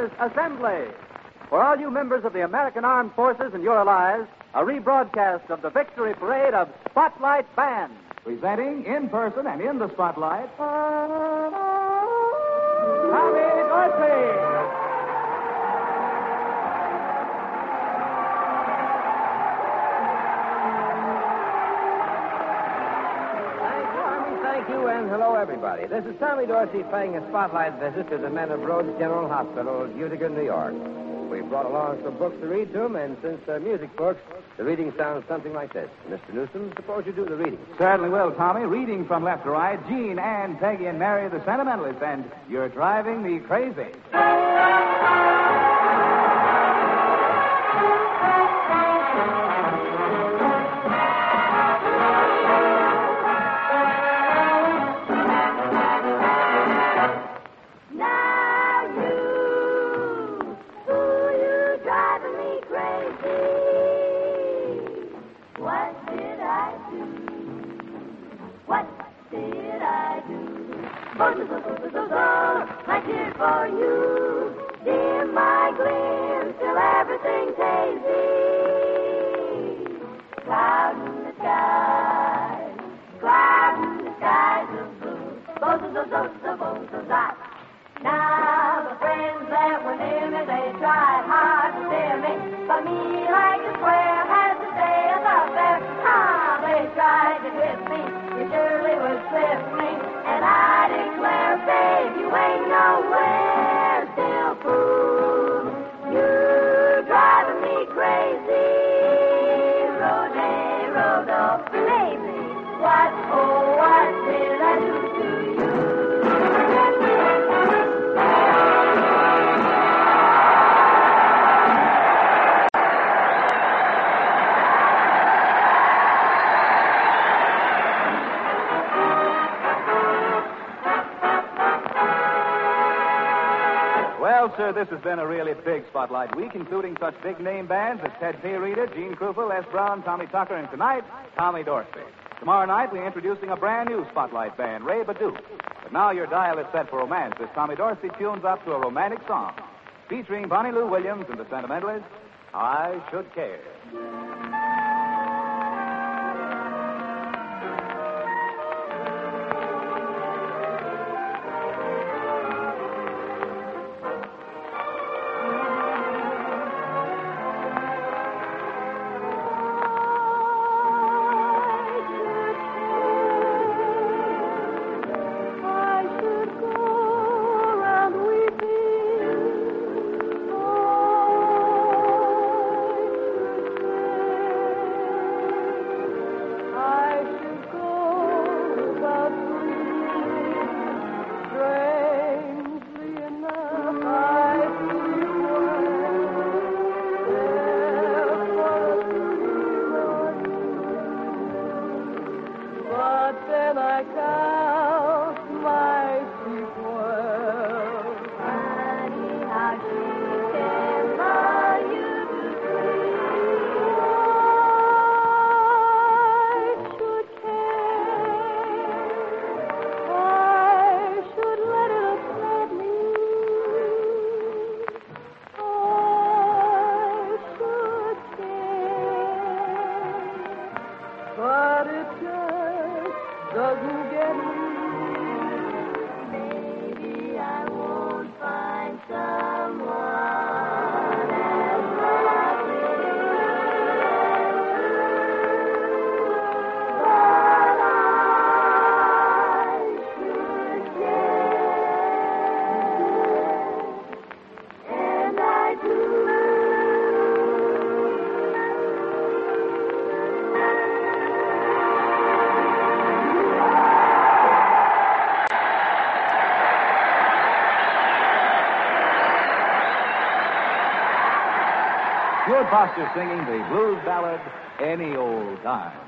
Brothers Assembly. For all you members of the American Armed Forces and your allies, a rebroadcast of the victory parade of Spotlight Band. Presenting in person and in the spotlight, Tommy Dorsey. Thank you, and hello, everybody. This is Tommy Dorsey paying a spotlight visit to the men of Rhodes General Hospital, Utica, New York. We've brought along some books to read to them, and since they're music books, the reading sounds something like this. Mr. Newsom, suppose you do the reading. Certainly will, Tommy. Reading from left to right, Jean, Ann, Peggy, and Mary, the Sentimentalists, and You're Driving Me Crazy. I did for you, dim my gleam, till everything's hazy. Cloud in the skies of blue. Both of that. Now the friends that were near me, they tried hard to steer me, but me like a square had to stay up there. They tried to hit me, you surely would slip me, and I declare, babe, you ain't nowhere, still fool. You're driving me crazy. Rodo, baby, what did I do to you? Well, sir, this has been a really big Spotlight week, including such big-name bands as Ted Payrita, Gene Krupa, Les Brown, Tommy Tucker, and tonight, Tommy Dorsey. Tomorrow night, we're introducing a brand-new Spotlight band, Ray Badu. But now your dial is set for romance as Tommy Dorsey tunes up to a romantic song featuring Bonnie Lou Williams and the Sentimentalists, I Should Care. Stuart Foster singing the blues ballad, Any Old Time.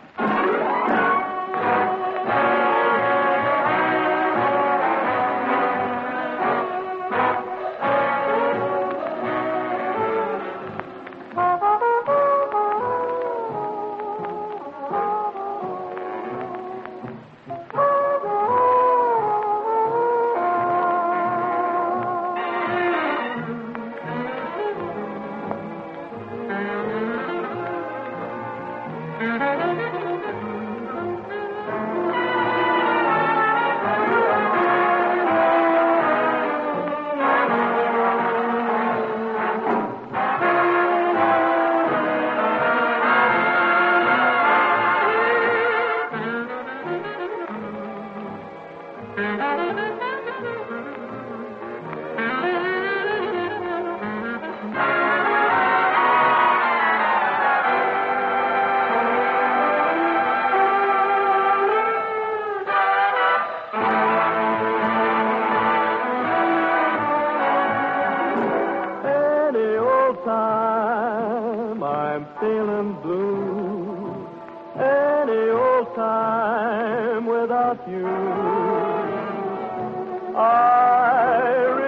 Time I'm feeling blue, any old time without you. I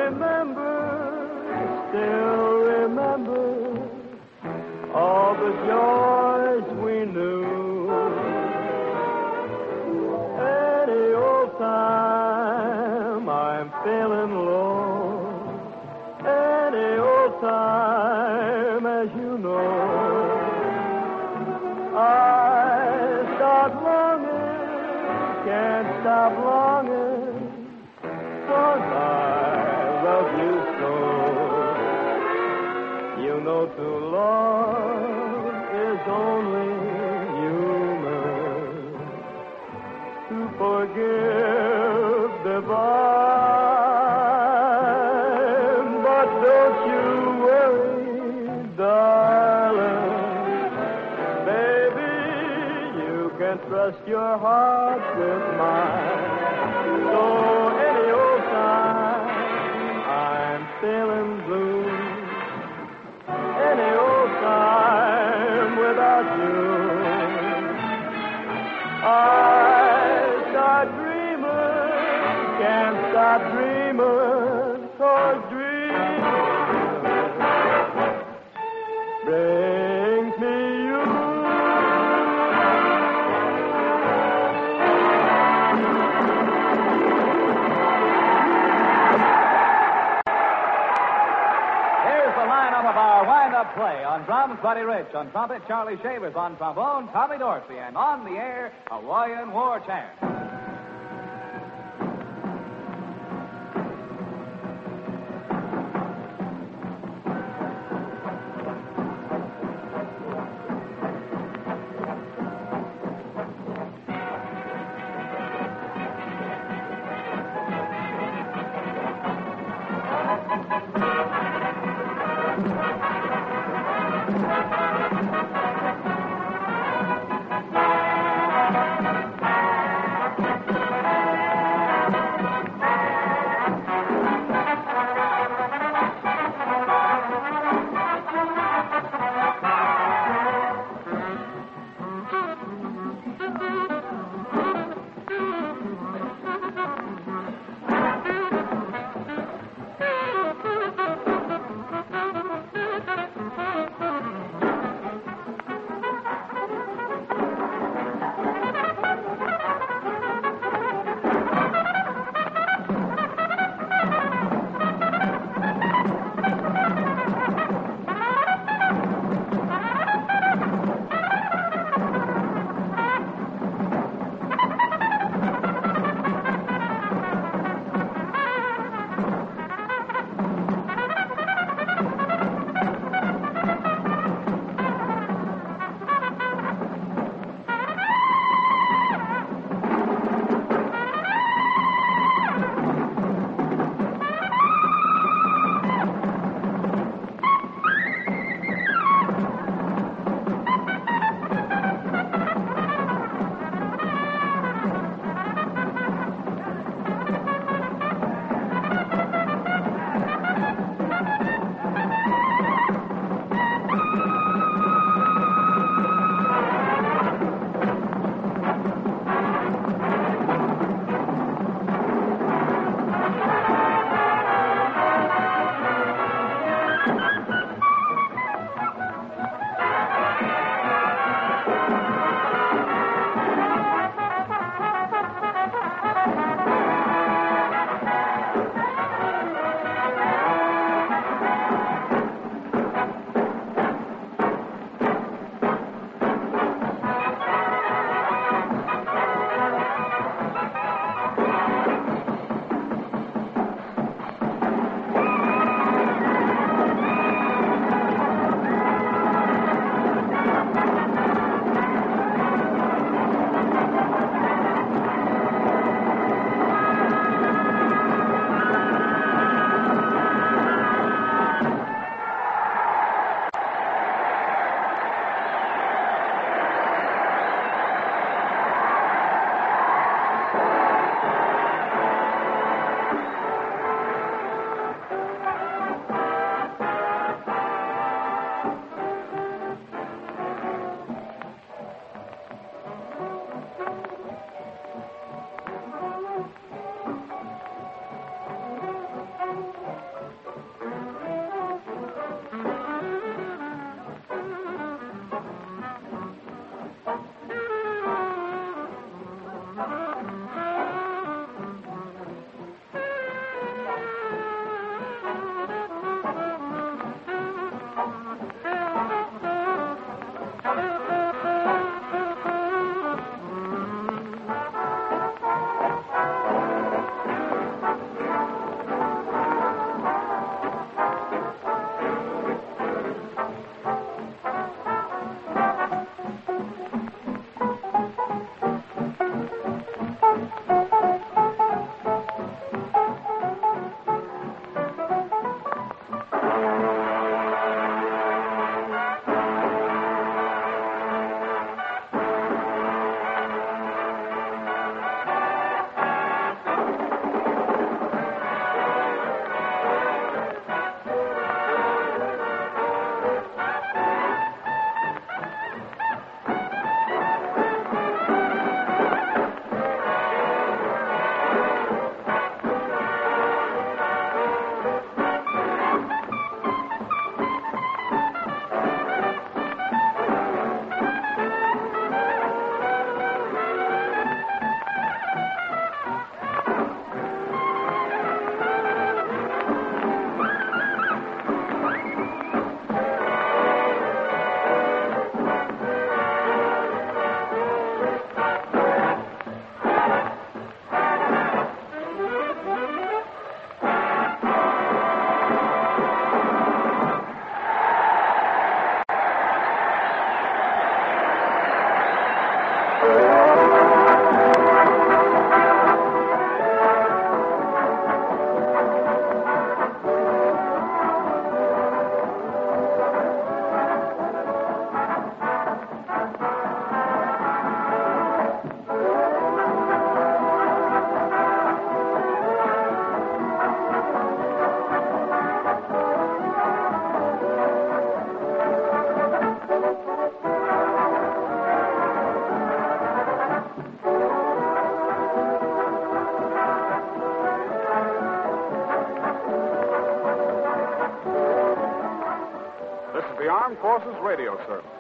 still remember all the joys we knew. Any old time I'm feeling low, any old time, as you know, I start longing, can't stop longing, 'cause I love you so. You know to love is only human, to forgive divine. But don't you worry, darling, baby, you can trust your heart with mine. So any old time I'm feeling blue, any old time without you, I start dreaming, can't stop dreaming, 'cause dreaming brings me you. Here's the lineup of our wind-up play. On drums, Buddy Rich. On trumpet, Charlie Shavers. On trombone, Tommy Dorsey. And on the air, a Hawaiian war chant. Armed Forces Radio Service.